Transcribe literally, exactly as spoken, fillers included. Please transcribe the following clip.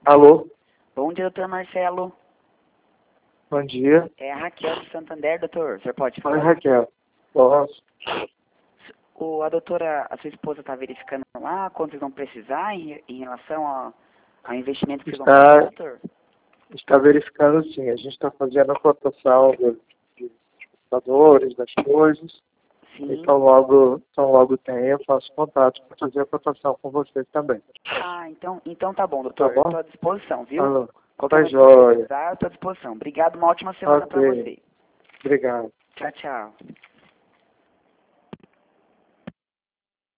Alô? Bom dia, doutor Marcelo. Bom dia. É a Raquel de Santander, doutor. O senhor pode Oi, falar? Raquel. Posso? O, a doutora, a sua esposa está verificando lá quanto eles vão precisar em, em relação ao, ao investimento que vocês vão Está, fazer, doutor? está verificando sim. A gente está fazendo a cotação do- dos computadores, das coisas. Sim. Então logo, então logo tem, eu faço contato para fazer a cotação com vocês também. Ah, então, então tá bom, Tá doutor. Eu bom? estou à disposição, viu? Alô? Qualquer Tá coisa que você jóia. precisar, eu estou à disposição. Obrigado, uma ótima semana para Ok. você. Obrigado. Tchau, tchau.